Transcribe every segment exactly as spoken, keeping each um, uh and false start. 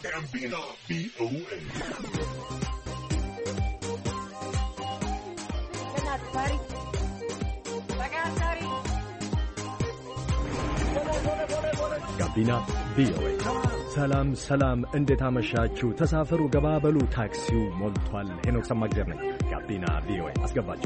ጋቢና ቪኦኤ ጋቢና ቪኦኤ። ሰላም ሰላም፣ እንዴት አመሻችሁ? ተሳፈሩ፣ ገባበሉ፣ ታክሲው ሞልቷል። ሄኖክ ሰማግደር ነኝ። ጋቢና ቪኦኤ አስገባችሁ።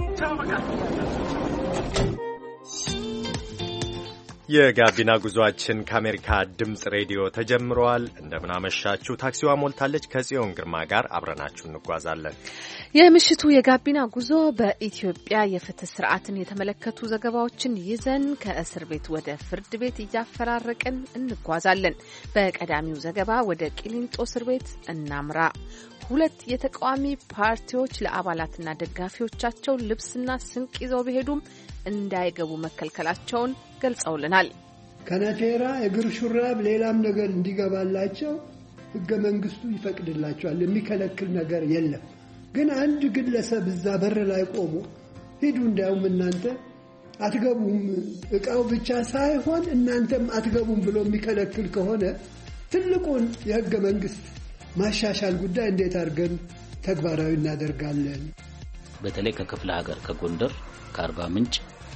የጋቢና ጉዟችን ከአሜሪካ ድምፅ ሬዲዮ ተጀምሯል። እንደምን አመሻችሁ። ታክሲዋ ሞልታለች። ከጽዮን ግርማ ጋር አብረናችሁ እንጓዛለን። የምሽቱ የጋቢና ጉዞ በኢትዮጵያ የፍትህ ስርዓትን የተመለከቱ ዘገባዎችን ይዘን ከእስር ቤት ወደ ፍርድ ቤት እያፈራረቅን እንጓዛለን። በቀዳሚው ዘገባ ወደ ቂሊንጦ እስር ቤት እናምራ። ሁለት የተቃዋሚ ፓርቲዎች ለአባላትና ደጋፊዎቻቸው ልብስና ስንቅ ይዘው ቢሄዱም እንዳይገቡ መከልከላቸውን ገልጸውልናል። ከነቴራ እግር ሹራብ ሌላም ነገር እንዲገባላቸው ህገ መንግስቱ ይፈቅድላቸዋል። የሚከለክል ነገር የለም። ግን አንድ ግለሰብ እዛ በር ላይ ቆሞ ሂዱ እንዳውም እናንተ አትገቡም እቃው ብቻ ሳይሆን እናንተም አትገቡም ብሎ የሚከለክል ከሆነ ትልቁን የህገ መንግስት ማሻሻል ጉዳይ እንዴት አድርገን ተግባራዊ እናደርጋለን? በተለይ ከክፍለ ሀገር ከጎንደር፣ ከአርባ ምንጭ፣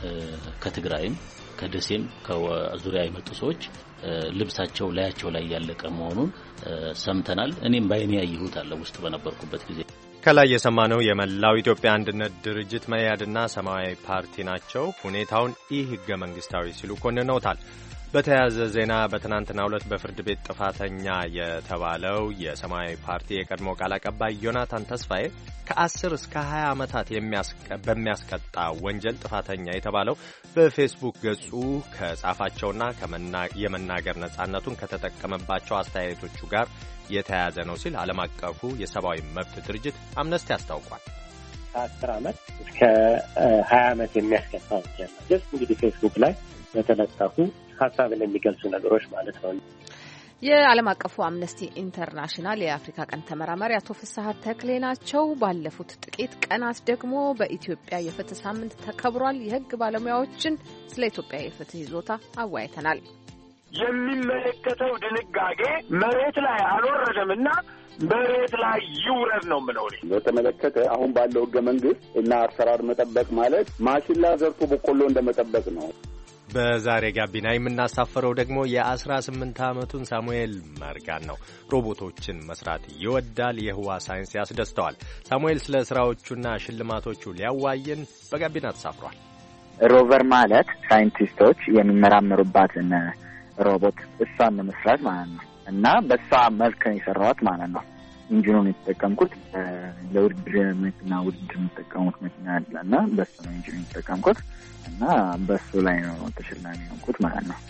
ከትግራይም ከደሴም ከዙሪያ የመጡ ሰዎች ልብሳቸው ላያቸው ላይ ያለቀ መሆኑን ሰምተናል። እኔም ባይኔ ያየሁት አለ ውስጥ በነበርኩበት ጊዜ። ከላይ የሰማነው የመላው ኢትዮጵያ አንድነት ድርጅት መኢአድና ሰማያዊ ፓርቲ ናቸው። ሁኔታውን ኢ ህገ መንግስታዊ ሲሉ ኮንነውታል። በተያያዘ ዜና በትናንትናው ዕለት በፍርድ ቤት ጥፋተኛ የተባለው የሰማያዊ ፓርቲ የቀድሞ ቃል አቀባይ ዮናታን ተስፋዬ ከአስር እስከ ሀያ ዓመታት በሚያስቀጣ ወንጀል ጥፋተኛ የተባለው በፌስቡክ ገጹ ከጻፋቸውና የመናገር ነጻነቱን ከተጠቀመባቸው አስተያየቶቹ ጋር የተያያዘ ነው ሲል ዓለም አቀፉ የሰብአዊ መብት ድርጅት አምነስቲ አስታውቋል። ከአስር ዓመት እስከ ሀያ ዓመት የሚያስቀጣ ወንጀል ነው። ጀስት እንግዲህ ፌስቡክ ላይ የተለጠፉ ሀሳብን የሚገልጹ ነገሮች ማለት ነው። የዓለም አቀፉ አምነስቲ ኢንተርናሽናል የአፍሪካ ቀን ተመራማሪ አቶ ፍስሐ ተክሌ ናቸው። ባለፉት ጥቂት ቀናት ደግሞ በኢትዮጵያ የፍትህ ሳምንት ተከብሯል። የህግ ባለሙያዎችን ስለ ኢትዮጵያ የፍትህ ይዞታ አወያይተናል። የሚመለከተው ድንጋጌ መሬት ላይ አልወረደምና መሬት ላይ ይውረድ ነው የምለው። በተመለከተ አሁን ባለው ህገ መንግስት እና አሰራር መጠበቅ ማለት ማሽላ ዘርቶ በቆሎ እንደመጠበቅ ነው። በዛሬ ጋቢና የምናሳፈረው ደግሞ የአስራ ስምንት ዓመቱን ሳሙኤል መርጋን ነው። ሮቦቶችን መስራት ይወዳል። የህዋ ሳይንስ ያስደስተዋል። ሳሙኤል ስለ ስራዎቹና ሽልማቶቹ ሊያዋየን በጋቢና ተሳፍሯል። ሮቨር ማለት ሳይንቲስቶች የሚመራመሩባትን ሮቦት እሷን መስራት ማለት ነው እና በሷ መልክ ነው የሰራዋት ማለት ነው። ኢንጂኑን የተጠቀምኩት ለውድድር መኪና ውድድር የሚጠቀሙት መኪና አለና በሱ ነው ኢንጂኑን የተጠቀምኩት እና በሱ ላይ ነው ተሸላሚ ሆንኩት ማለት ነው።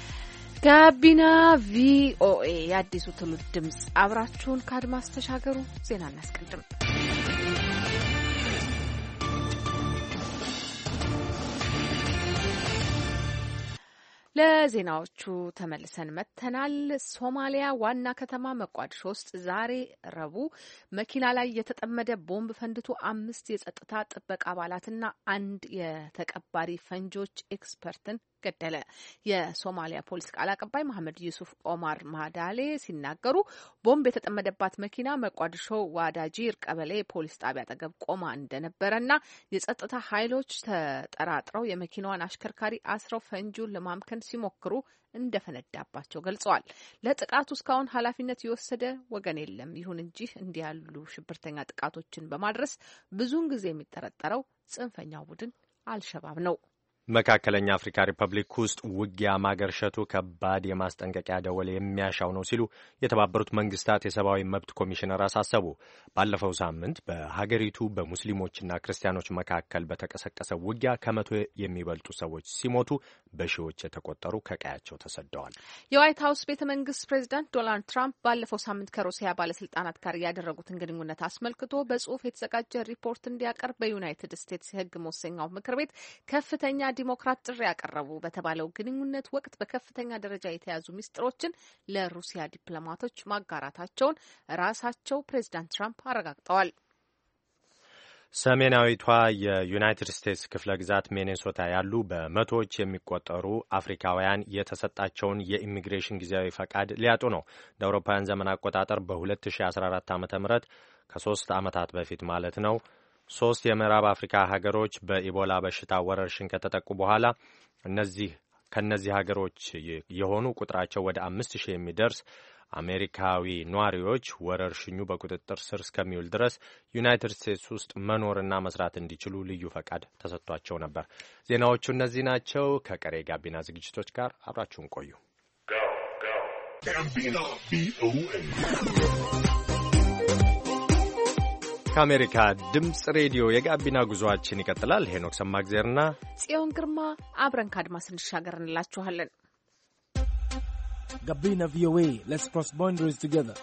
ጋቢና ቪኦኤ የአዲሱ ትውልድ ድምጽ፣ አብራችሁን ከአድማስ ተሻገሩ። ዜና እናስቀድም። ለዜናዎቹ ተመልሰን መጥተናል። ሶማሊያ ዋና ከተማ መቋዲሾ ውስጥ ዛሬ ረቡዕ መኪና ላይ የተጠመደ ቦምብ ፈንድቶ አምስት የጸጥታ ጥበቃ አባላትና አንድ የተቀባሪ ፈንጆች ኤክስፐርትን ገደለ። የሶማሊያ ፖሊስ ቃል አቀባይ መሐመድ ዩሱፍ ኦማር ማዳሌ ሲናገሩ ቦምብ የተጠመደባት መኪና መቋዲሾ ዋዳጂር ቀበሌ ፖሊስ ጣቢያ አጠገብ ቆማ እንደነበረና የጸጥታ ኃይሎች ተጠራጥረው የመኪናዋን አሽከርካሪ አስረው ፈንጂውን ለማምከን ሲሞክሩ እንደፈነዳባቸው ገልጸዋል። ለጥቃቱ እስካሁን ኃላፊነት የወሰደ ወገን የለም። ይሁን እንጂ እንዲህ ያሉ ሽብርተኛ ጥቃቶችን በማድረስ ብዙውን ጊዜ የሚጠረጠረው ጽንፈኛው ቡድን አልሸባብ ነው። መካከለኛ አፍሪካ ሪፐብሊክ ውስጥ ውጊያ ማገርሸቱ ከባድ የማስጠንቀቂያ ደወል የሚያሻው ነው ሲሉ የተባበሩት መንግስታት የሰብአዊ መብት ኮሚሽነር አሳሰቡ። ባለፈው ሳምንት በሀገሪቱ በሙስሊሞችና ክርስቲያኖች መካከል በተቀሰቀሰ ውጊያ ከመቶ የሚበልጡ ሰዎች ሲሞቱ በሺዎች የተቆጠሩ ከቀያቸው ተሰደዋል። የዋይት ሀውስ ቤተ መንግስት ፕሬዚዳንት ዶናልድ ትራምፕ ባለፈው ሳምንት ከሩሲያ ባለስልጣናት ጋር ያደረጉትን ግንኙነት አስመልክቶ በጽሁፍ የተዘጋጀ ሪፖርት እንዲያቀርብ በዩናይትድ ስቴትስ የህግ መወሰኛው ምክር ቤት ከፍተኛ ዲሞክራት ጥሪ ያቀረቡ። በተባለው ግንኙነት ወቅት በከፍተኛ ደረጃ የተያዙ ሚስጥሮችን ለሩሲያ ዲፕሎማቶች ማጋራታቸውን ራሳቸው ፕሬዚዳንት ትራምፕ አረጋግጠዋል። ሰሜናዊቷ የዩናይትድ ስቴትስ ክፍለ ግዛት ሚኔሶታ ያሉ በመቶዎች የሚቆጠሩ አፍሪካውያን የተሰጣቸውን የኢሚግሬሽን ጊዜያዊ ፈቃድ ሊያጡ ነው። እንደ አውሮፓውያን ዘመን አቆጣጠር በ2014 ዓ.ም ከሶስት ዓመታት በፊት ማለት ነው። ሶስት የምዕራብ አፍሪካ ሀገሮች በኢቦላ በሽታ ወረርሽኝ ከተጠቁ በኋላ እነዚህ ከነዚህ ሀገሮች የሆኑ ቁጥራቸው ወደ አምስት ሺህ የሚደርስ አሜሪካዊ ነዋሪዎች ወረርሽኙ በቁጥጥር ስር እስከሚውል ድረስ ዩናይትድ ስቴትስ ውስጥ መኖርና መስራት እንዲችሉ ልዩ ፈቃድ ተሰጥቷቸው ነበር። ዜናዎቹ እነዚህ ናቸው። ከቀሪ ጋቢና ዝግጅቶች ጋር አብራችሁን ቆዩ። ከአሜሪካ ድምፅ ሬዲዮ የጋቢና ጉዞአችን ይቀጥላል። ሄኖክ ሰማግዜርና ጽዮን ግርማ አብረን ከአድማስ እንሻገር እንላችኋለን። Gabina V O A, let's cross boundaries together.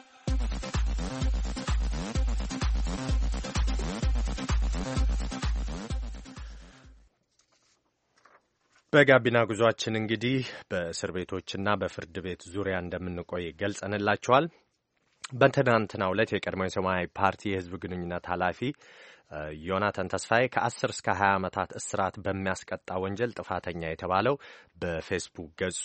በጋቢና ጉዟችን እንግዲህ በእስር ቤቶችና በፍርድ ቤት ዙሪያ እንደምንቆይ ገልጸንላችኋል። በትናንትናው ዕለት የቀድሞ የሰማያዊ ፓርቲ የሕዝብ ግንኙነት ኃላፊ ዮናታን ተስፋዬ ከአስር እስከ ሀያ ዓመታት እስራት በሚያስቀጣ ወንጀል ጥፋተኛ የተባለው በፌስቡክ ገጹ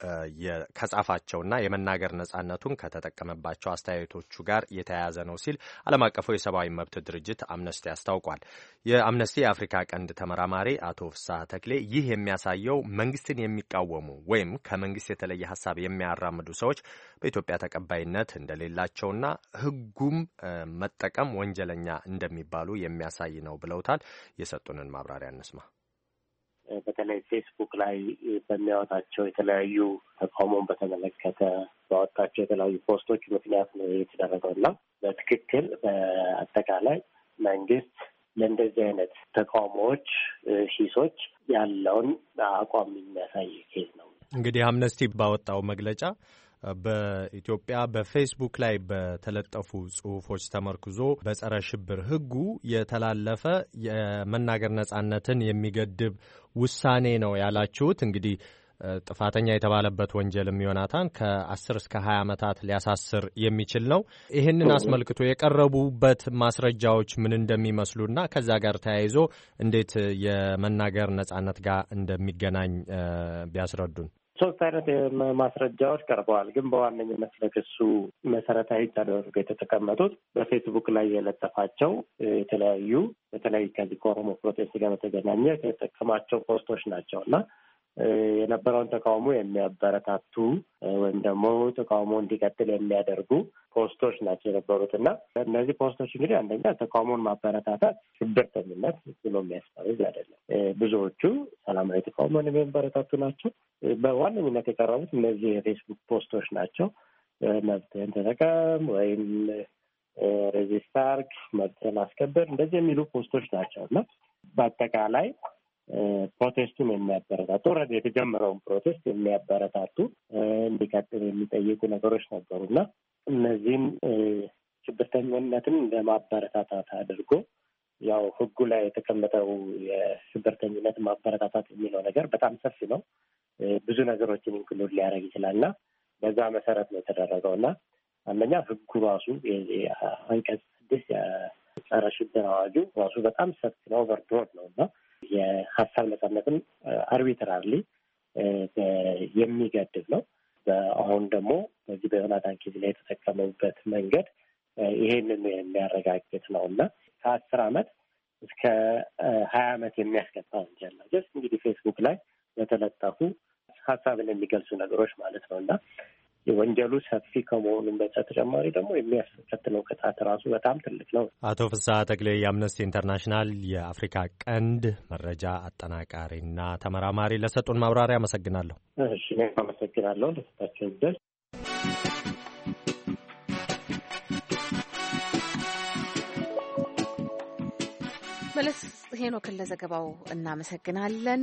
ከጻፋቸውና የመናገር ነጻነቱን ከተጠቀመባቸው አስተያየቶቹ ጋር የተያያዘ ነው ሲል ዓለም አቀፉ የሰብአዊ መብት ድርጅት አምነስቲ አስታውቋል። የአምነስቲ የአፍሪካ ቀንድ ተመራማሪ አቶ ፍስሐ ተክሌ ይህ የሚያሳየው መንግስትን የሚቃወሙ ወይም ከመንግስት የተለየ ሀሳብ የሚያራምዱ ሰዎች በኢትዮጵያ ተቀባይነት እንደሌላቸውና ሕጉም መጠቀም ወንጀለኛ እንደሚባሉ የሚያሳይ ነው ብለውታል። የሰጡንን ማብራሪያ እንስማ። በተለይ ፌስቡክ ላይ በሚያወጣቸው የተለያዩ ተቃውሞን በተመለከተ ባወጣቸው የተለያዩ ፖስቶች ምክንያት ነው የተደረገው እና በትክክል በአጠቃላይ መንግስት ለእንደዚህ አይነት ተቃውሞዎች ሂሶች ያለውን አቋም የሚያሳይ ኬዝ ነው። እንግዲህ አምነስቲ ባወጣው መግለጫ በኢትዮጵያ በፌስቡክ ላይ በተለጠፉ ጽሁፎች ተመርክዞ በጸረ ሽብር ሕጉ የተላለፈ የመናገር ነጻነትን የሚገድብ ውሳኔ ነው ያላችሁት። እንግዲህ ጥፋተኛ የተባለበት ወንጀልም ዮናታን ከአስር እስከ ሀያ ዓመታት ሊያሳስር የሚችል ነው። ይህንን አስመልክቶ የቀረቡበት ማስረጃዎች ምን እንደሚመስሉና ከዛ ጋር ተያይዞ እንዴት የመናገር ነጻነት ጋር እንደሚገናኝ ቢያስረዱን። ሶስት አይነት ማስረጃዎች ቀርበዋል። ግን በዋነኝነት ለክሱ መሰረታዊ ተደርገው የተቀመጡት በፌስቡክ ላይ የለጠፋቸው የተለያዩ በተለይ ከዚህ ከኦሮሞ ፕሮቴስት ጋር በተገናኘ የተጠቀማቸው ፖስቶች ናቸው እና የነበረውን ተቃውሞ የሚያበረታቱ ወይም ደግሞ ተቃውሞ እንዲቀጥል የሚያደርጉ ፖስቶች ናቸው የነበሩት እና እነዚህ ፖስቶች እንግዲህ አንደኛ ተቃውሞን ማበረታታት ሽብርተኝነት ብሎ የሚያስፈርዝ አይደለም። ብዙዎቹ ሰላማዊ ተቃውሞን የሚያበረታቱ ናቸው። በዋነኝነት የቀረቡት እነዚህ የፌስቡክ ፖስቶች ናቸው። መብትህን ተጠቀም ወይም ሬዚስት አድርግ፣ መብትህን አስከብር እንደዚህ የሚሉ ፖስቶች ናቸው እና በአጠቃላይ ፕሮቴስቱን የሚያበረታቱ ኦልሬዲ የተጀመረውን ፕሮቴስት የሚያበረታቱ እንዲቀጥል የሚጠይቁ ነገሮች ነበሩና እነዚህም ሽብርተኝነትን እንደማበረታታት አድርጎ ያው ሕጉ ላይ የተቀመጠው የሽብርተኝነት ማበረታታት የሚለው ነገር በጣም ሰፊ ነው። ብዙ ነገሮችን ኢንክሉድ ሊያደርግ ይችላልና በዛ መሰረት ነው የተደረገው እና አንደኛ ሕጉ ራሱ አንቀጽ ስድስት የጸረ ሽብር አዋጁ ራሱ በጣም ሰፊ ነው፣ ኦቨርብሮድ ነው እና የሀሳብ ነጻነትን አርቢትራርሊ የሚገድብ ነው። አሁን ደግሞ በዚህ በዮናታን ኬዝ ላይ የተጠቀመበት መንገድ ይሄንን የሚያረጋግጥ ነው እና ከአስር አመት እስከ ሀያ አመት የሚያስቀጣ ወንጀል ነው። ጀስት እንግዲህ ፌስቡክ ላይ በተለጠፉ ሀሳብን የሚገልጹ ነገሮች ማለት ነው እና የወንጀሉ ሰፊ ከመሆኑም በተጨማሪ ደግሞ የሚያስከትለው ቅጣት ራሱ በጣም ትልቅ ነው። አቶ ፍስሐ ተክሌ የአምነስቲ ኢንተርናሽናል የአፍሪካ ቀንድ መረጃ አጠናቃሪና ተመራማሪ ለሰጡን ማብራሪያ አመሰግናለሁ። እሺ እኔም አመሰግናለሁ ለሰጣችሁን ዕድል። መለስ ሄኖክን ለዘገባው እናመሰግናለን።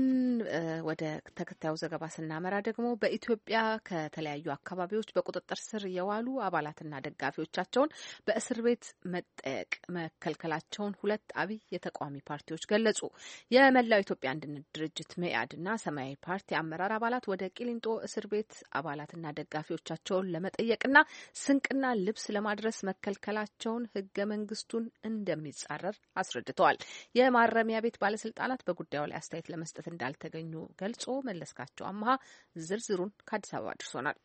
ወደ ተከታዩ ዘገባ ስናመራ ደግሞ በኢትዮጵያ ከተለያዩ አካባቢዎች በቁጥጥር ስር የዋሉ አባላትና ደጋፊዎቻቸውን በእስር ቤት መጠየቅ መከልከላቸውን ሁለት አብይ የተቃዋሚ ፓርቲዎች ገለጹ። የመላው ኢትዮጵያ አንድነት ድርጅት መኢአድና ሰማያዊ ፓርቲ አመራር አባላት ወደ ቂሊንጦ እስር ቤት አባላትና ደጋፊዎቻቸውን ለመጠየቅና ስንቅና ልብስ ለማድረስ መከልከላቸውን ሕገ መንግስቱን እንደሚጻረር አስረድተዋል። የማረሚያ ቤት ባለስልጣናት በጉዳዩ ላይ አስተያየት ለመስጠት እንዳልተገኙ ገልጾ መለስካቸው አማሃ ዝርዝሩን ከአዲስ አበባ አድርሶናል።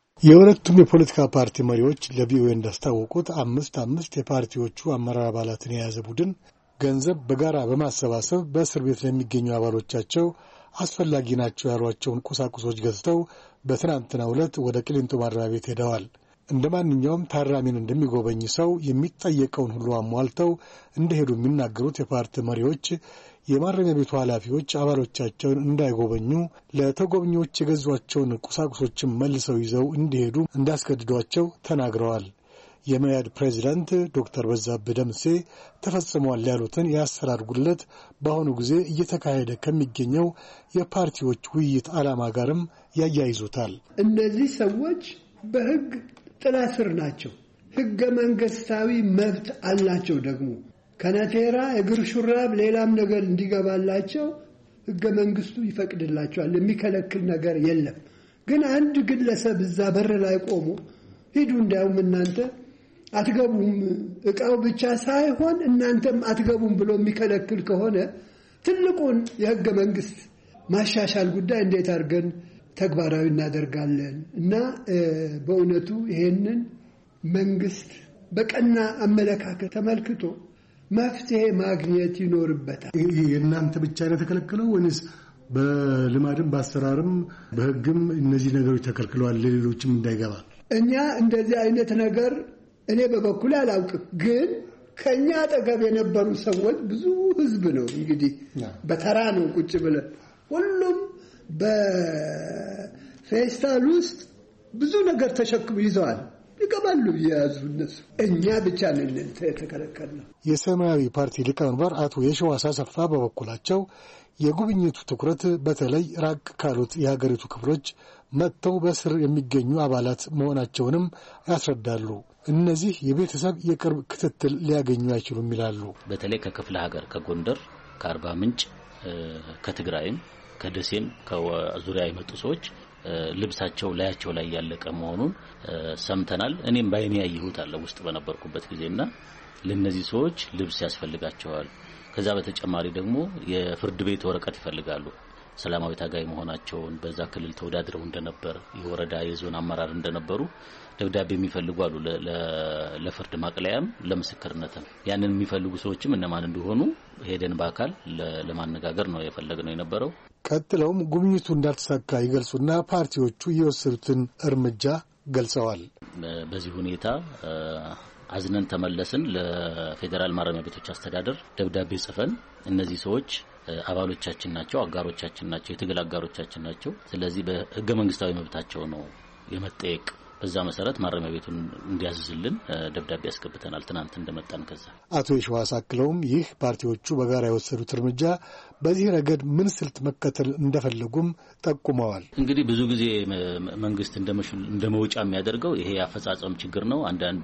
የሁለቱም የፖለቲካ ፓርቲ መሪዎች ለቪኦኤ እንዳስታወቁት አምስት አምስት የፓርቲዎቹ አመራር አባላትን የያዘ ቡድን ገንዘብ በጋራ በማሰባሰብ በእስር ቤት ለሚገኙ አባሎቻቸው አስፈላጊ ናቸው ያሏቸውን ቁሳቁሶች ገዝተው በትናንትናው ዕለት ወደ ቂሊንጦ ማረሚያ ቤት ሄደዋል። እንደ ማንኛውም ታራሚን እንደሚጎበኝ ሰው የሚጠየቀውን ሁሉ አሟልተው እንደሄዱ የሚናገሩት የፓርቲ መሪዎች የማረሚያ ቤቱ ኃላፊዎች አባሎቻቸውን እንዳይጎበኙ ለተጎብኚዎች የገዟቸውን ቁሳቁሶችን መልሰው ይዘው እንዲሄዱ እንዳስገድዷቸው ተናግረዋል። የመያድ ፕሬዚዳንት ዶክተር በዛብህ ደምሴ ተፈጽሟል ያሉትን የአሰራር ጉድለት በአሁኑ ጊዜ እየተካሄደ ከሚገኘው የፓርቲዎች ውይይት ዓላማ ጋርም ያያይዙታል። እነዚህ ሰዎች በሕግ ጥላ ስር ናቸው። ሕገ መንግስታዊ መብት አላቸው። ደግሞ ከነቴራ እግር ሹራብ ሌላም ነገር እንዲገባላቸው ሕገ መንግስቱ ይፈቅድላቸዋል። የሚከለክል ነገር የለም። ግን አንድ ግለሰብ እዛ በር ላይ ቆሞ ሂዱ እንዲያውም እናንተ አትገቡም እቃው ብቻ ሳይሆን እናንተም አትገቡም ብሎ የሚከለክል ከሆነ ትልቁን የሕገ መንግስት ማሻሻል ጉዳይ እንዴት አድርገን ተግባራዊ እናደርጋለን? እና በእውነቱ ይሄንን መንግስት በቀና አመለካከት ተመልክቶ መፍትሄ ማግኘት ይኖርበታል። የእናንተ ብቻ ነው የተከለከለው ወይስ በልማድም በአሰራርም በህግም እነዚህ ነገሮች ተከልክለዋል ለሌሎችም እንዳይገባ? እኛ እንደዚህ አይነት ነገር እኔ በበኩሌ አላውቅም። ግን ከኛ አጠገብ የነበሩ ሰዎች ብዙ ህዝብ ነው እንግዲህ በተራ ነው ቁጭ ብለን ሁሉም በፌስታል ውስጥ ብዙ ነገር ተሸክሙ ይዘዋል። ይገባሉ የያዙ እነሱ። እኛ ብቻ ነን የተከለከልነው። የሰማያዊ ፓርቲ ሊቀመንበር አቶ የሸዋስ አሰፋ በበኩላቸው የጉብኝቱ ትኩረት በተለይ ራቅ ካሉት የሀገሪቱ ክፍሎች መጥተው በስር የሚገኙ አባላት መሆናቸውንም ያስረዳሉ። እነዚህ የቤተሰብ የቅርብ ክትትል ሊያገኙ አይችሉም ይላሉ። በተለይ ከክፍለ ሀገር ከጎንደር፣ ከአርባ ምንጭ፣ ከትግራይም ከደሴም ከዙሪያ የመጡ ሰዎች ልብሳቸው ላያቸው ላይ ያለቀ መሆኑን ሰምተናል። እኔም ባይኔ ያየሁት አለ ውስጥ በነበርኩበት ጊዜና ለነዚህ ሰዎች ልብስ ያስፈልጋቸዋል። ከዛ በተጨማሪ ደግሞ የፍርድ ቤት ወረቀት ይፈልጋሉ። ሰላማዊ ታጋይ መሆናቸውን በዛ ክልል ተወዳድረው እንደነበር የወረዳ የዞን አመራር እንደነበሩ ደብዳቤ የሚፈልጉ አሉ። ለፍርድ ማቅለያም ለምስክርነትም ያንን የሚፈልጉ ሰዎችም እነማን እንደሆኑ ሄደን በአካል ለማነጋገር ነው የፈለግነው የነበረው። ቀጥለውም ጉብኝቱ እንዳልተሳካ ይገልጹና ፓርቲዎቹ የወሰዱትን እርምጃ ገልጸዋል። በዚህ ሁኔታ አዝነን ተመለስን። ለፌዴራል ማረሚያ ቤቶች አስተዳደር ደብዳቤ ጽፈን እነዚህ ሰዎች አባሎቻችን ናቸው፣ አጋሮቻችን ናቸው፣ የትግል አጋሮቻችን ናቸው። ስለዚህ በህገ መንግስታዊ መብታቸው ነው የመጠየቅ በዛ መሰረት ማረሚያ ቤቱን እንዲያዝዝልን ደብዳቤ ያስገብተናል ትናንት እንደመጣን። ከዛ አቶ የሸዋስ አክለውም ይህ ፓርቲዎቹ በጋራ የወሰዱት እርምጃ በዚህ ረገድ ምን ስልት መከተል እንደፈለጉም ጠቁመዋል። እንግዲህ ብዙ ጊዜ መንግስት እንደመውጫ የሚያደርገው ይሄ ያፈጻጸም ችግር ነው። አንዳንድ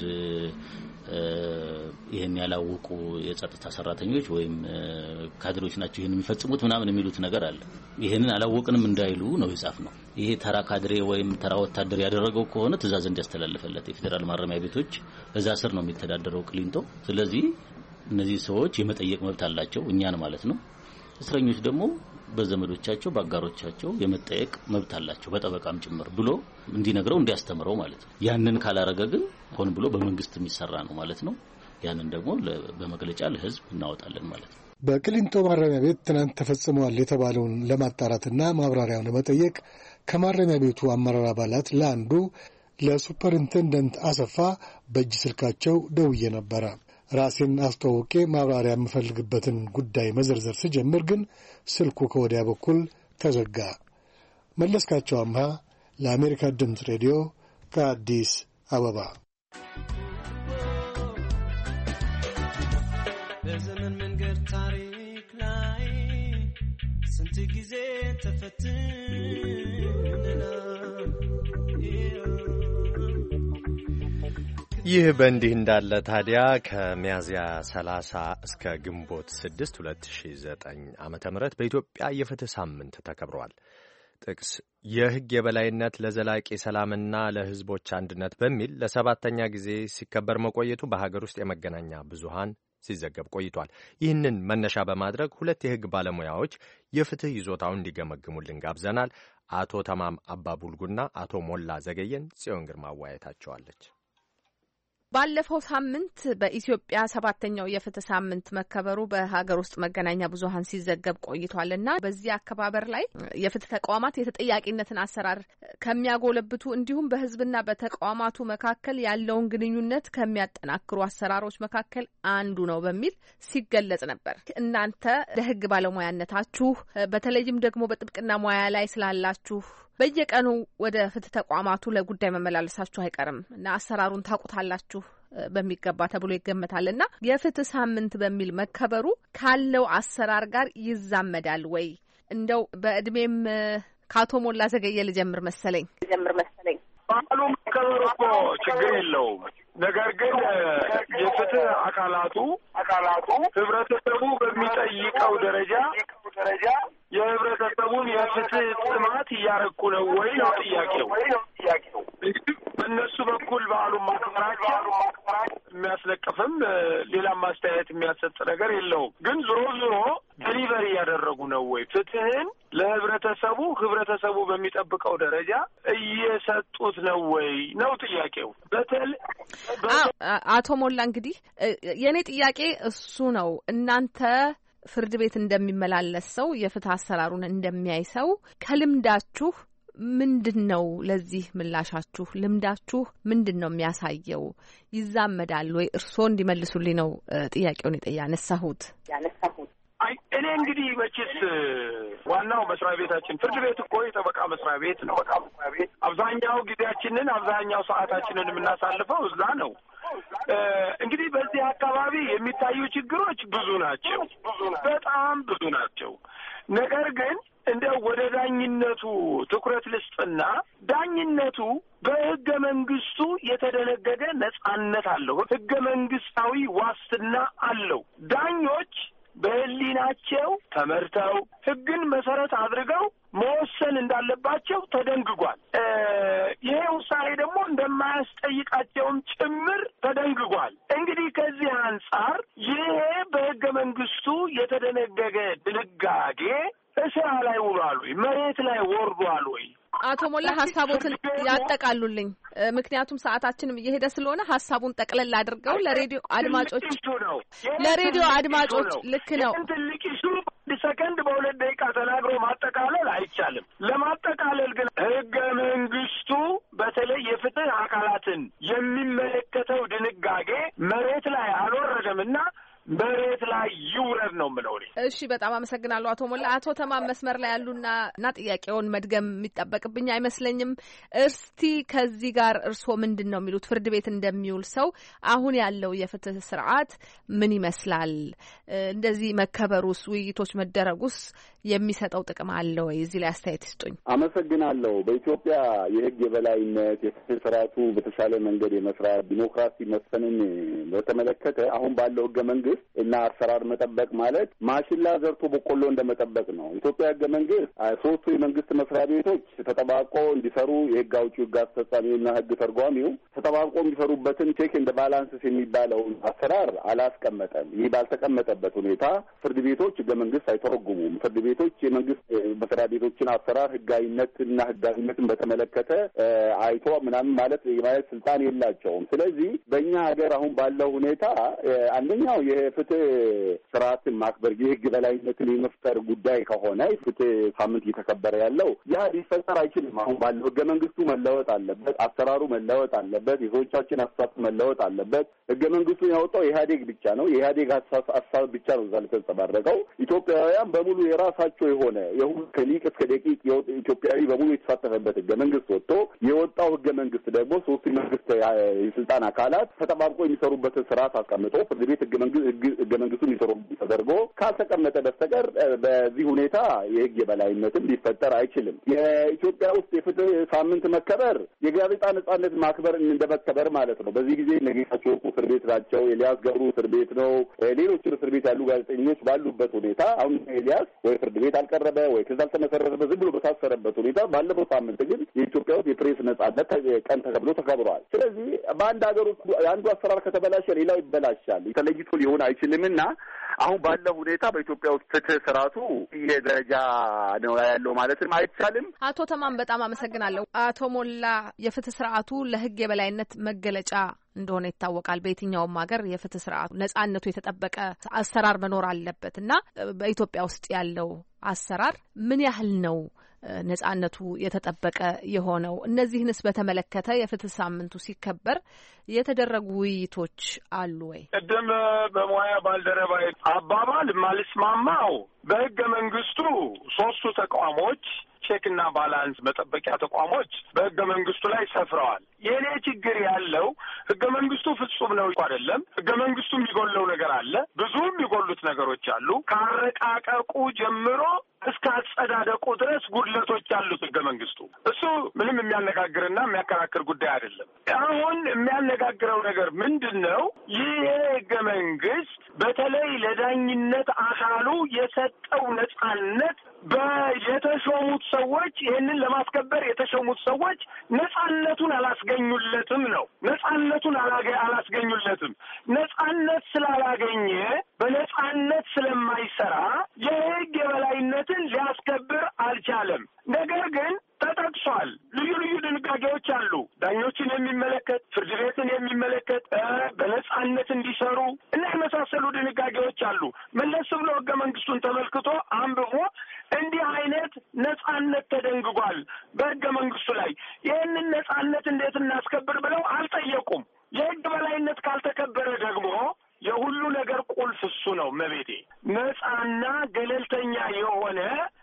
ይሄን ያላወቁ የጸጥታ ሰራተኞች ወይም ካድሬዎች ናቸው ይሄን የሚፈጽሙት ምናምን የሚሉት ነገር አለ። ይሄንን አላወቅንም እንዳይሉ ነው የጻፍ ነው። ይሄ ተራ ካድሬ ወይም ተራ ወታደር ያደረገው ከሆነ ትዕዛዝ እንዲያስተላልፈለት የፌዴራል ማረሚያ ቤቶች በዛ ስር ነው የሚተዳደረው ቂሊንጦ። ስለዚህ እነዚህ ሰዎች የመጠየቅ መብት አላቸው፣ እኛን ማለት ነው። እስረኞች ደግሞ በዘመዶቻቸው በአጋሮቻቸው የመጠየቅ መብት አላቸው፣ በጠበቃም ጭምር ብሎ እንዲነግረው እንዲያስተምረው ማለት ነው። ያንን ካላረገ ግን ሆን ብሎ በመንግስት የሚሰራ ነው ማለት ነው። ያንን ደግሞ በመግለጫ ለህዝብ እናወጣለን ማለት ነው። በቂሊንጦ ማረሚያ ቤት ትናንት ተፈጽመዋል የተባለውን ለማጣራትና ማብራሪያውን ለመጠየቅ ከማረሚያ ቤቱ አመራር አባላት ለአንዱ ለሱፐርኢንቴንደንት አሰፋ በእጅ ስልካቸው ደውዬ ነበረ። ራሴን አስተዋውቄ ማብራሪያ የምፈልግበትን ጉዳይ መዘርዘር ስጀምር ግን ስልኩ ከወዲያ በኩል ተዘጋ። መለስካቸው አምሃ ለአሜሪካ ድምፅ ሬዲዮ ከአዲስ አበባ። በዘመን መንገድ ታሪክ ላይ ስንት ጊዜ ተፈትነናል። ይህ በእንዲህ እንዳለ ታዲያ ከሚያዝያ ሰላሳ እስከ ግንቦት ስድስት ሁለት ሺህ ዘጠኝ ዓመተ ምህረት በኢትዮጵያ የፍትህ ሳምንት ተከብሯል። ጥቅስ የሕግ የበላይነት ለዘላቂ ሰላምና ለሕዝቦች አንድነት በሚል ለሰባተኛ ጊዜ ሲከበር መቆየቱ በሀገር ውስጥ የመገናኛ ብዙሃን ሲዘገብ ቆይቷል። ይህንን መነሻ በማድረግ ሁለት የሕግ ባለሙያዎች የፍትህ ይዞታውን እንዲገመግሙልን ጋብዘናል። አቶ ተማም አባቡልጉና አቶ ሞላ ዘገየን ጽዮን ግርማ አወያየታቸዋለች። ባለፈው ሳምንት በኢትዮጵያ ሰባተኛው የፍትህ ሳምንት መከበሩ በሀገር ውስጥ መገናኛ ብዙሃን ሲዘገብ ቆይቷልና በዚህ አከባበር ላይ የፍትህ ተቋማት የተጠያቂነትን አሰራር ከሚያጎለብቱ እንዲሁም በህዝብና በተቋማቱ መካከል ያለውን ግንኙነት ከሚያጠናክሩ አሰራሮች መካከል አንዱ ነው በሚል ሲገለጽ ነበር። እናንተ ለህግ ባለሙያነታችሁ በተለይም ደግሞ በጥብቅና ሙያ ላይ ስላላችሁ በየቀኑ ወደ ፍትህ ተቋማቱ ለጉዳይ መመላለሳችሁ አይቀርም እና አሰራሩን ታውቁታላችሁ በሚገባ ተብሎ ይገመታልና የፍትህ ሳምንት በሚል መከበሩ ካለው አሰራር ጋር ይዛመዳል ወይ? እንደው በእድሜም ከአቶ ሞላ ዘገየ ልጀምር መሰለኝ ልጀምር መሰለኝ በዓሉ መከበሩ እኮ ችግር የለውም። ነገር ግን የፍትህ አካላቱ አካላቱ ህብረተሰቡ በሚጠይቀው ደረጃ ደረጃ የህብረተሰቡን የፍትህ ጥማት እያረኩ ነው ወይ ነው ጥያቄው። በእነሱ በኩል በዓሉን ማክበራቸው የሚያስለቅፍም ሌላም ማስተያየት የሚያሰጥ ነገር የለውም። ግን ዞሮ ዞሮ ዴሊቨሪ እያደረጉ ነው ወይ ፍትህን ለህብረተሰቡ ህብረተሰቡ በሚጠብቀው ደረጃ እየሰጡት ነው ወይ ነው ጥያቄው። በተል አቶ ሞላ እንግዲህ የኔ ጥያቄ እሱ ነው። እናንተ ፍርድ ቤት እንደሚመላለስ ሰው የፍትህ አሰራሩን እንደሚያይ ሰው ከልምዳችሁ ምንድን ነው ለዚህ ምላሻችሁ? ልምዳችሁ ምንድን ነው የሚያሳየው? ይዛመዳል ወይ? እርስዎ እንዲመልሱልኝ ነው ጥያቄውን ያነሳሁት ያነሳሁት። አይ እኔ እንግዲህ መቼስ ዋናው መስሪያ ቤታችን ፍርድ ቤት እኮ የጠበቃ መስሪያ ቤት ነው። አብዛኛው ጊዜያችንን አብዛኛው ሰዓታችንን የምናሳልፈው እዛ ነው። እንግዲህ በዚህ አካባቢ የሚታዩ ችግሮች ብዙ ናቸው፣ በጣም ብዙ ናቸው። ነገር ግን እንደው ወደ ዳኝነቱ ትኩረት ልስጥና ዳኝነቱ በሕገ መንግስቱ የተደነገገ ነጻነት አለው። ሕገ መንግስታዊ ዋስትና አለው። ዳኞች በህሊናቸው ተመርተው ሕግን መሰረት አድርገው መወሰን እንዳለባቸው ተደንግጓል። ይሄ ውሳኔ ደግሞ እንደማያስጠይቃቸውም ጭምር ተደንግጓል። እንግዲህ ከዚህ አንጻር ይሄ በሕገ መንግስቱ የተደነገገ ድንጋጌ ስራ ላይ ውሏል ወይ? መሬት ላይ ወርዷል ወይ? አቶ ሞላ ሀሳቦትን ያጠቃሉልኝ። ምክንያቱም ሰዓታችንም እየሄደ ስለሆነ ሀሳቡን ጠቅለል አድርገው ለሬዲዮ አድማጮች ለሬዲዮ አድማጮች ልክ ነው። ትልቅ ኢሹ ሰከንድ በሁለት ደቂቃ ተናግሮ ማጠቃለል አይቻልም። ለማጠቃለል ግን ሕገ መንግስቱ በተለይ የፍትህ አካላትን የሚመለከተው ድንጋጌ መሬት ላይ አልወረደምና መሬት ላይ ይውረድ ነው የምለው። እሺ፣ በጣም አመሰግናለሁ አቶ ሞላ። አቶ ተማም መስመር ላይ ያሉና እና ጥያቄውን መድገም የሚጠበቅብኝ አይመስለኝም። እስቲ ከዚህ ጋር እርስዎ ምንድን ነው የሚሉት? ፍርድ ቤት እንደሚውል ሰው አሁን ያለው የፍትህ ስርዓት ምን ይመስላል? እንደዚህ መከበሩስ፣ ውይይቶች መደረጉስ የሚሰጠው ጥቅም አለ ወይ? እዚህ ላይ አስተያየት ይስጡኝ። አመሰግናለሁ። በኢትዮጵያ የህግ የበላይነት የፍትህ ስርዓቱ በተሻለ መንገድ የመስራት ዲሞክራሲ መስፈንን በተመለከተ አሁን ባለው ህገ መንግስት እና አሰራር መጠበቅ ማለት ማሽላ ዘርቶ በቆሎ እንደመጠበቅ ነው። ኢትዮጵያ ህገ መንግስት ሶስቱ የመንግስት መስሪያ ቤቶች ተጠባቆ እንዲሰሩ የህግ አውጪው፣ ህግ አስፈጻሚውና ህግ ተርጓሚው ተጠባቆ የሚሰሩበትን ቼክ እንደ ባላንስስ የሚባለውን አሰራር አላስቀመጠም። ይህ ባልተቀመጠበት ሁኔታ ፍርድ ቤቶች ህገ መንግስት አይተረጉሙም። ፍርድ ቤቶች የመንግስት መስሪያ ቤቶችን አሰራር ህጋዊነትና ህጋዊነትን በተመለከተ አይቶ ምናምን ማለት የማየት ስልጣን የላቸውም። ስለዚህ በእኛ ሀገር አሁን ባለው ሁኔታ አንደኛው የፍትህ ስርዓትን ማክበር የህግ በላይነትን የመፍጠር ጉዳይ ከሆነ ፍትህ ሳምንት እየተከበረ ያለው ያ ሊፈጠር አይችልም። አሁን ባለው ህገ መንግስቱ መለወጥ አለበት፣ አሰራሩ መለወጥ አለበት። አለበት። የሰዎቻችን አስተሳሰብ መለወጥ አለበት። ህገ መንግስቱን ያወጣው ኢህአዴግ ብቻ ነው። የኢህአዴግ ሀሳብ ብቻ ነው ዛሬ ተንጸባረቀው። ኢትዮጵያውያን በሙሉ የራሳቸው የሆነ የሁሉ ከሊቅ እስከ ደቂቅ ኢትዮጵያዊ በሙሉ የተሳተፈበት ህገ መንግስት ወጥቶ የወጣው ህገ መንግስት ደግሞ ሶስት መንግስት የስልጣን አካላት ተጠባብቆ የሚሰሩበትን ስርዓት አስቀምጦ ፍርድ ቤት ህገ መንግስት ህገ መንግስቱን የሚሰሩ ተደርጎ ካልተቀመጠ በስተቀር በዚህ ሁኔታ የህግ የበላይነትም ሊፈጠር አይችልም። የኢትዮጵያ ውስጥ የፍትህ ሳምንት መከበር የጋዜጣ ነጻነት ማክበር እንደመከበር ማለት ነው። በዚህ ጊዜ ነጌታቸው እስር ቤት ናቸው። ኤልያስ ገብሩ እስር ቤት ነው። ሌሎች እስር ቤት ያሉ ጋዜጠኞች ባሉበት ሁኔታ አሁን ኤልያስ ወይ ፍርድ ቤት አልቀረበ ወይ ክስ አልተመሰረተበት ዝም ብሎ በታሰረበት ሁኔታ ባለፈው ሳምንት ግን የኢትዮጵያ ውስጥ የፕሬስ ነጻነት ቀን ተከብሎ ተከብሯል። ስለዚህ በአንድ ሀገር ውስጥ አንዱ አሰራር ከተበላሸ ሌላው ይበላሻል። ተለይቶ ሊሆን አይችልምና አሁን ባለው ሁኔታ በኢትዮጵያ ውስጥ ፍትህ ስርዓቱ ይሄ ደረጃ ነው ያለው ማለትም አይቻልም። አቶ ተማም በጣም አመሰግናለሁ። አቶ ሞላ የፍትህ ስርዓቱ ለህግ የበላይነት መገለጫ እንደሆነ ይታወቃል። በየትኛውም ሀገር የፍትህ ስርዓቱ ነጻነቱ የተጠበቀ አሰራር መኖር አለበት እና በኢትዮጵያ ውስጥ ያለው አሰራር ምን ያህል ነው ነጻነቱ የተጠበቀ የሆነው? እነዚህንስ በተመለከተ የፍትህ ሳምንቱ ሲከበር የተደረጉ ውይይቶች አሉ ወይ? ቀደም በሙያ ባልደረባዬ አባባል ማልስማማው በህገ መንግስቱ ሶስቱ ተቋሞች ቼክና ባላንስ መጠበቂያ ተቋሞች በህገ መንግስቱ ላይ ሰፍረዋል። የኔ ችግር ያለው ህገ መንግስቱ ፍጹም ነው አይደለም። ህገ መንግስቱ የሚጎለው ነገር አለ። ብዙ የሚጎሉት ነገሮች አሉ። ካረቃቀቁ ጀምሮ እስከ አጸዳደቁ ድረስ ጉድለቶች አሉት ህገ መንግስቱ። እሱ ምንም የሚያነጋግርና የሚያከራክር ጉዳይ አይደለም። አሁን የሚያነጋግረው ነገር ምንድን ነው? ይህ ህገ መንግስት በተለይ ለዳኝነት አካሉ የሰጠው ነጻነት በየተሾሙት ሰዎች ይህንን ለማስከበር የተሾሙት ሰዎች ነጻነቱን አላስገኙለትም ነው። ነጻነቱን አላስገኙለትም። ነጻነት ስላላገኘ በነጻነት ስለማይሰራ የህግ የበላይነትን ሊያስከብር አልቻለም። ነገር ግን ተጠቅሷል። ልዩ ልዩ ድንጋጌዎች አሉ። ዳኞችን የሚመለከት፣ ፍርድ ቤትን የሚመለከት፣ በነጻነት እንዲሰሩ እና የመሳሰሉ ድንጋጌዎች አሉ። መለስ ብሎ ህገ መንግስቱን ተመልክቶ አንብቦ እንዲህ አይነት ነጻነት ተደንግጓል በህገ መንግስቱ ላይ። ይህንን ነጻነት እንዴት እናስከብር ብለው አልጠየቁም። የህግ በላይነት ካልተከበረ ደግሞ የሁሉ ነገር ቁልፍ እሱ ነው። መቤቴ ነጻና ገለልተኛ የሆነ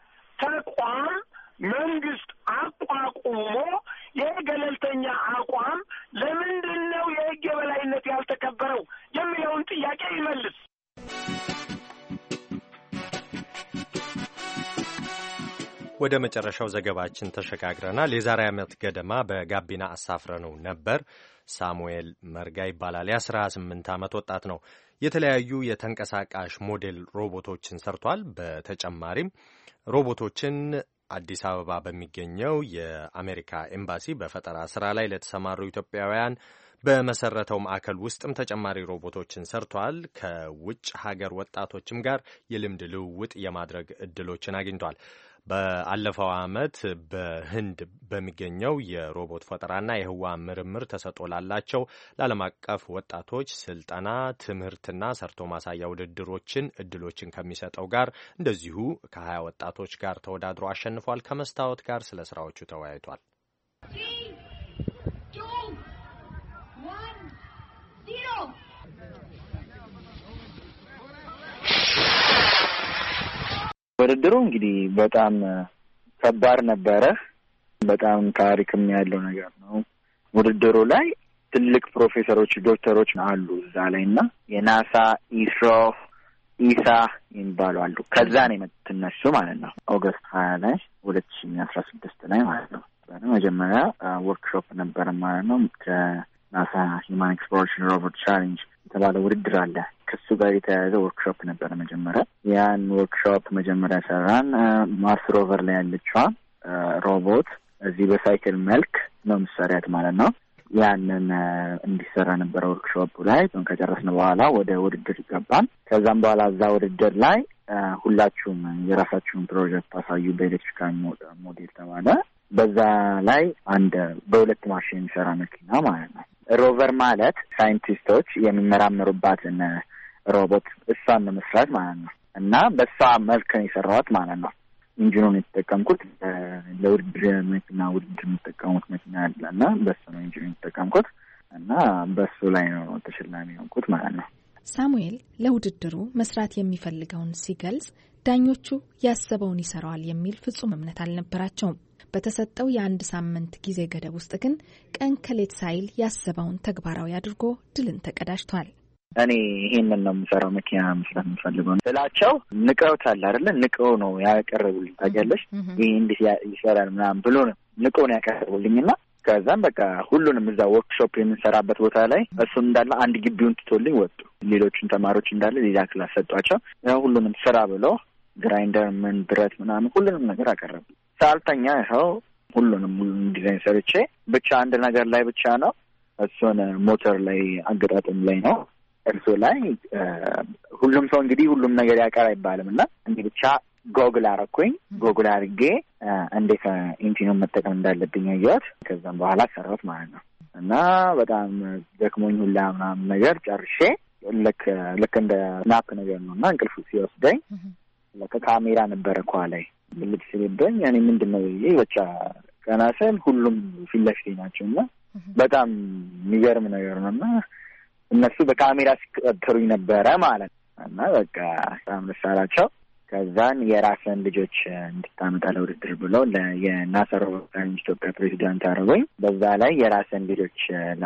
ተቋም መንግስት አቋቁሞ የገለልተኛ አቋም ለምንድን ነው የህግ የበላይነት ያልተከበረው የሚለውን ጥያቄ ይመልስ። ወደ መጨረሻው ዘገባችን ተሸጋግረናል። የዛሬ ዓመት ገደማ በጋቢና አሳፍረነው ነበር። ሳሙኤል መርጋ ይባላል። የአስራ ስምንት ዓመት ወጣት ነው። የተለያዩ የተንቀሳቃሽ ሞዴል ሮቦቶችን ሰርቷል። በተጨማሪም ሮቦቶችን አዲስ አበባ በሚገኘው የአሜሪካ ኤምባሲ በፈጠራ ስራ ላይ ለተሰማሩ ኢትዮጵያውያን በመሰረተው ማዕከል ውስጥም ተጨማሪ ሮቦቶችን ሰርቷል። ከውጭ ሀገር ወጣቶችም ጋር የልምድ ልውውጥ የማድረግ እድሎችን አግኝቷል። በአለፈው ዓመት በህንድ በሚገኘው የሮቦት ፈጠራና የህዋ ምርምር ተሰጥኦ ላላቸው ለዓለም አቀፍ ወጣቶች ስልጠና፣ ትምህርትና ሰርቶ ማሳያ ውድድሮችን እድሎችን ከሚሰጠው ጋር እንደዚሁ ከሀያ ወጣቶች ጋር ተወዳድሮ አሸንፏል። ከመስታወት ጋር ስለ ስራዎቹ ተወያይቷል። ውድድሩ እንግዲህ በጣም ከባድ ነበረ። በጣም ታሪክም ያለው ነገር ነው። ውድድሩ ላይ ትልቅ ፕሮፌሰሮች፣ ዶክተሮች አሉ እዛ ላይ እና የናሳ ኢስሮ ኢሳ የሚባሉ አሉ። ከዛ ነው የመጡት እነሱ ማለት ነው። ኦገስት ሀያ ላይ ሁለት ሺህ አስራ ስድስት ላይ ማለት ነው። መጀመሪያ ወርክሾፕ ነበረ ማለት ነው። ከናሳ ሂውማን ኤክስፕሎሬሽን ሮቦት ቻሌንጅ የተባለ ውድድር አለ። ከሱ ጋር የተያያዘ ወርክሾፕ ነበረ መጀመሪያ። ያን ወርክሾፕ መጀመሪያ ሰራን። ማርስ ሮቨር ላይ ያለችዋ ሮቦት እዚህ በሳይክል መልክ ነው ምሳሪያት ማለት ነው። ያንን እንዲሰራ ነበረ ወርክሾፑ ላይ። ከጨረስን በኋላ ወደ ውድድር ይገባል። ከዛም በኋላ እዛ ውድድር ላይ ሁላችሁም የራሳችሁን ፕሮጀክት አሳዩ በኤሌክትሪካል ሞዴል ተባለ። በዛ ላይ አንድ በሁለት ማሽን የሚሰራ መኪና ማለት ነው። ሮቨር ማለት ሳይንቲስቶች የሚመራመሩባትን ሮቦት እሷን መስራት ማለት ነው እና በሷ መልክ ነው የሰራሁት ማለት ነው። ኢንጂኑን የተጠቀምኩት ለውድድር መኪና ውድድር የሚጠቀሙት መኪና ያለና በሱ ነው ኢንጂኑን የተጠቀምኩት እና በሱ ላይ ነው ተሸላሚ ሆንኩት ማለት ነው። ሳሙኤል ለውድድሩ መስራት የሚፈልገውን ሲገልጽ ዳኞቹ ያሰበውን ይሰራዋል የሚል ፍጹም እምነት አልነበራቸውም። በተሰጠው የአንድ ሳምንት ጊዜ ገደብ ውስጥ ግን ቀን ከሌት ሳይል ያሰበውን ተግባራዊ አድርጎ ድልን ተቀዳጅቷል። እኔ ይሄንን ነው የምሰራው መኪና መስራት የምፈልገው ስላቸው ንቀውታል አይደለ? ንቀው ነው ያቀረቡልኝ። ታውቂያለሽ ይሄ እንዴት ይሰራል ምናምን ብሎ ነው ንቀው ነው ያቀረቡልኝና ከዛም በቃ ሁሉንም እዛ ወርክሾፕ የምንሰራበት ቦታ ላይ እሱ እንዳለ አንድ ግቢውን ትቶልኝ ወጡ። ሌሎችን ተማሪዎች እንዳለ ሌላ ክላስ ሰጧቸው። ያው ሁሉንም ስራ ብሎ ግራይንደር ምን ብረት ምናምን ሁሉንም ነገር አቀረቡ። ሳልተኛ ይኸው ሁሉንም ሁሉንም ዲዛይን ሰርቼ ብቻ አንድ ነገር ላይ ብቻ ነው እሱን ሞተር ላይ አገጣጥም ላይ ነው እርሱ ላይ ሁሉም ሰው እንግዲህ ሁሉም ነገር ያቀር አይባልም እና እንዲህ ብቻ ጎግል አረኩኝ። ጎግል አድርጌ እንዴት ኢንጂኑን መጠቀም እንዳለብኝ አየሁት። ከዛም በኋላ ሰራሁት ማለት ነው እና በጣም ደክሞኝ ሁላ ምናምን ነገር ጨርሼ ልክ ልክ እንደ ናፕ ነገር ነው እና እንቅልፍ ሲወስደኝ ልክ ካሜራ ነበረ ኳላይ ልብስ ሲልበኝ ያኔ ምንድን ነው ይሄ ብቻ ከናሰን ሁሉም ፊት ለፊቴ ናቸው እና በጣም የሚገርም ነገር ነው እና እነሱ በካሜራ ሲቀጥሩኝ ነበረ ማለት እና በቃ በጣም ልሳላቸው። ከዛን የራስን ልጆች እንድታመጣ ለውድድር ብሎ የናሳ ሮቦት ኢትዮጵያ ፕሬዚዳንት አረጉኝ። በዛ ላይ የራስን ልጆች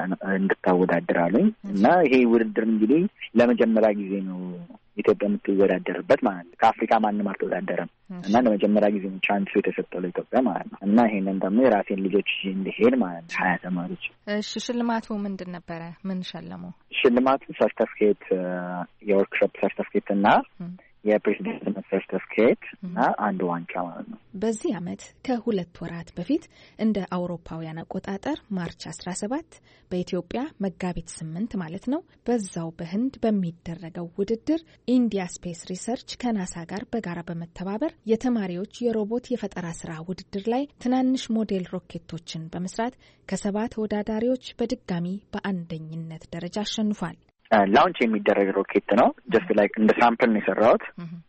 እንድታወዳድር አሉኝ እና ይሄ ውድድር እንግዲህ ለመጀመሪያ ጊዜ ነው ኢትዮጵያ የምትወዳደርበት ማለት ነው። ከአፍሪካ ማንም አልተወዳደረም እና ለመጀመሪያ ጊዜ ነው ቻንሱ የተሰጠው ለኢትዮጵያ ማለት ነው እና ይሄንን ደግሞ የራሴን ልጆች እንዲሄድ ማለት ነው ሀያ ተማሪዎች። እሺ ሽልማቱ ምንድን ነበረ? ምን ሸለሙ? ሽልማቱ ሰርተፍኬት የወርክሾፕ ሰርተፍኬት እና የፕሬዚደንት ሰርተፍኬት እና አንድ ዋንጫ ማለት ነው። በዚህ አመት ከሁለት ወራት በፊት እንደ አውሮፓውያን አቆጣጠር ማርች አስራ ሰባት በኢትዮጵያ መጋቢት ስምንት ማለት ነው በዛው በህንድ በሚደረገው ውድድር ኢንዲያ ስፔስ ሪሰርች ከናሳ ጋር በጋራ በመተባበር የተማሪዎች የሮቦት የፈጠራ ስራ ውድድር ላይ ትናንሽ ሞዴል ሮኬቶችን በመስራት ከሰባ ተወዳዳሪዎች በድጋሚ በአንደኝነት ደረጃ አሸንፏል። ላውንች የሚደረግ ሮኬት ነው። ጀስት ላይክ እንደ ሳምፕል ነው የሰራሁት።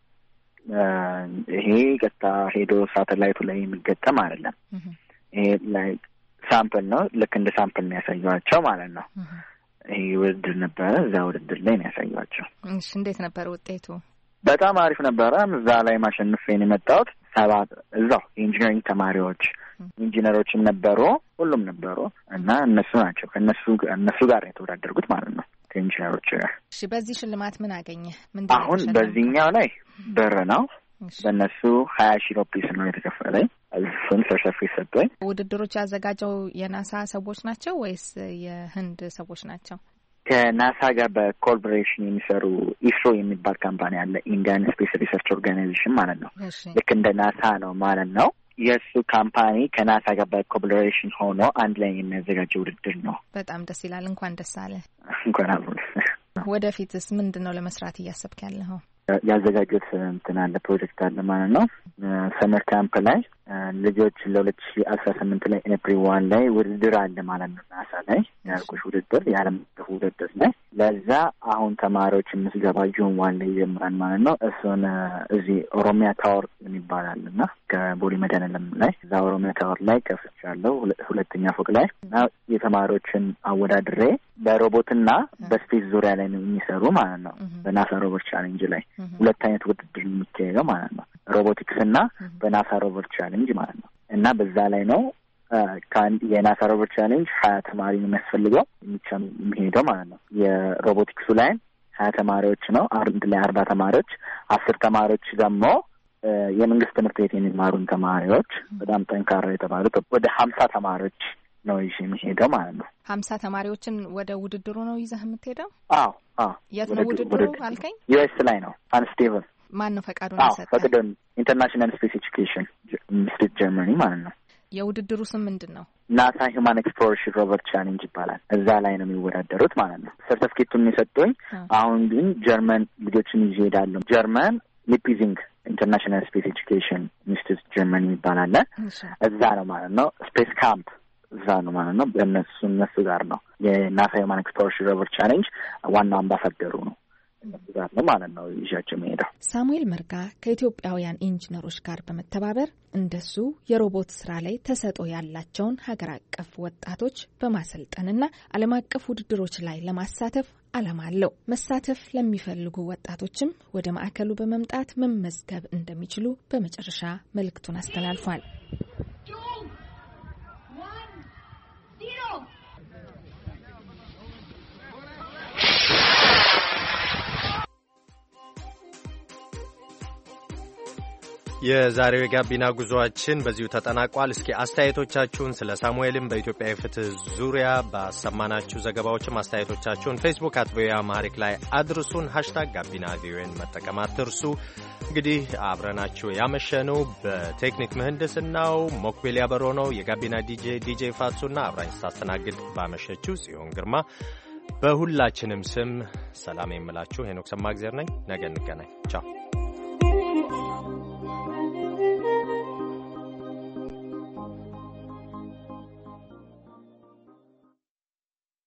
ይሄ ቀጥታ ሄዶ ሳተላይቱ ላይ የሚገጠም አይደለም። ይሄ ላይክ ሳምፕል ነው። ልክ እንደ ሳምፕል ነው ያሳየኋቸው ማለት ነው። ይሄ ውድድር ነበረ። እዛ ውድድር ላይ ነው ያሳየኋቸው። እሺ እንዴት ነበር ውጤቱ? በጣም አሪፍ ነበረ። እዛ ላይ ማሸነፌን የመጣሁት ሰባት እዛው የኢንጂነሪንግ ተማሪዎች ኢንጂነሮችም ነበሩ፣ ሁሉም ነበሩ እና እነሱ ናቸው ከእነሱ እነሱ ጋር የተወዳደርኩት ማለት ነው ከኢንጂነሮች ጋር። እሺ በዚህ ሽልማት ምን አገኘ? ምን አሁን በዚህኛው ላይ ብር ነው። በእነሱ ሀያ ሺህ ሩፒስ ነው የተከፈለኝ። እሱን ሰርተፍኬት ሰጠኝ። ውድድሮች ያዘጋጀው የናሳ ሰዎች ናቸው ወይስ የህንድ ሰዎች ናቸው? ከናሳ ጋር በኮላቦሬሽን የሚሰሩ ኢስሮ የሚባል ካምፓኒ አለ፣ ኢንዲያን ስፔስ ሪሰርች ኦርጋናይዜሽን ማለት ነው። ልክ እንደ ናሳ ነው ማለት ነው። የእሱ ካምፓኒ ከናሳ ጋር በኮላቦሬሽን ሆኖ አንድ ላይ የሚያዘጋጀው ውድድር ነው። በጣም ደስ ይላል። እንኳን ደስ አለ። እንኳን አብሮ። ወደፊትስ ምንድን ነው ለመስራት እያሰብክ ያለኸው? ያዘጋጁት እንትን አለ ፕሮጀክት አለ ማለት ነው። ሰመር ካምፕ ላይ ልጆች ለሁለት ሺህ አስራ ስምንት ላይ ኤፕሪል ዋን ላይ ውድድር አለ ማለት ነው። ናሳ ላይ ያልኩሽ ውድድር የዓለም አቀፍ ውድድር ላይ ለዛ አሁን ተማሪዎች የምስገባ ጁን ዋን ላይ ይጀምራል ማለት ነው። እሱን እዚህ ኦሮሚያ ታወር የሚባላል እና ከቦሌ መድኃኔዓለም ላይ እዛ ኦሮሚያ ታወር ላይ ከፍቻለሁ ሁለተኛ ፎቅ ላይ እና የተማሪዎችን አወዳድሬ በሮቦትና በስፔስ ዙሪያ ላይ ነው የሚሰሩ ማለት ነው። በናሳ ሮቦት ቻሌንጅ ላይ ሁለት አይነት ውድድር የሚካሄደው ማለት ነው። ሮቦቲክስ እና በናሳ ሮቦት ቻሌንጅ ማለት ነው እና በዛ ላይ ነው ከአንድ የናሳ ሮቦት ቻሌንጅ ሀያ ተማሪ ነው የሚያስፈልገው የሚሄደው ማለት ነው። የሮቦቲክሱ ላይ ሀያ ተማሪዎች ነው። አንድ ላይ አርባ ተማሪዎች፣ አስር ተማሪዎች ደግሞ የመንግስት ትምህርት ቤት የሚማሩን ተማሪዎች በጣም ጠንካራ የተባሉት ወደ ሀምሳ ተማሪዎች ነው ይዤ የሚሄደው ማለት ነው። ሀምሳ ተማሪዎችን ወደ ውድድሩ ነው ይዘህ የምትሄደው? አዎ አዎ። የት ነው ውድድሩ አልከኝ? ዩኤስ ላይ ነው። አንስቴብል ማን ነው ፈቃዱን የሰጠው? ፈቅደን ኢንተርናሽናል ስፔስ ኤጁኬሽን ሚኒስትሪ ጀርመኒ ማለት ነው። የውድድሩ ስም ምንድን ነው? ናሳ ሂውማን ኤክስፕሎሬሽን ሮቦት ቻሌንጅ ይባላል። እዛ ላይ ነው የሚወዳደሩት ማለት ነው። ሰርተፍኬቱን የሰጡኝ። አሁን ግን ጀርመን ልጆችን ይዤ እሄዳለሁ። ጀርመን ሊፒዚንግ ኢንተርናሽናል ስፔስ ኤጁኬሽን ሚኒስትሪ ጀርመኒ ይባላል። እዛ ነው ማለት ነው። ስፔስ ካምፕ እዛ ነው ማለት ነው። በእነሱ እነሱ ጋር ነው የናሳ ሂውማን ኤክስፕሎሬሽን ሮቦት ቻሌንጅ ዋናው አምባሳደሩ ነው እነሱ ጋር ነው ማለት ነው ይሻቸው መሄደው። ሳሙኤል መርጋ ከኢትዮጵያውያን ኢንጂነሮች ጋር በመተባበር እንደሱ የሮቦት ስራ ላይ ተሰጥኦ ያላቸውን ሀገር አቀፍ ወጣቶች በማሰልጠንና ዓለም አቀፍ ውድድሮች ላይ ለማሳተፍ ዓላማ አለው። መሳተፍ ለሚፈልጉ ወጣቶችም ወደ ማዕከሉ በመምጣት መመዝገብ እንደሚችሉ በመጨረሻ መልእክቱን አስተላልፏል። የዛሬው የጋቢና ጉዞአችን በዚሁ ተጠናቋል። እስኪ አስተያየቶቻችሁን ስለ ሳሙኤልም በኢትዮጵያ የፍትህ ዙሪያ ባሰማናችሁ ዘገባዎችም አስተያየቶቻችሁን ፌስቡክ አት ቪኦኤ አማሪክ ላይ አድርሱን። ሃሽታግ ጋቢና ቪኦኤን መጠቀም አትርሱ። እንግዲህ አብረናችሁ ያመሸነው በቴክኒክ ምህንድስናው ሞክቢል ያበሮ ነው። የጋቢና ዲጄ ዲጄ ፋቱና አብራኝ ስታስተናግድ ባመሸችው ጽዮን ግርማ። በሁላችንም ስም ሰላም የምላችሁ ሄኖክ ሰማግዜር ነኝ። ነገ እንገናኝ። ቻው።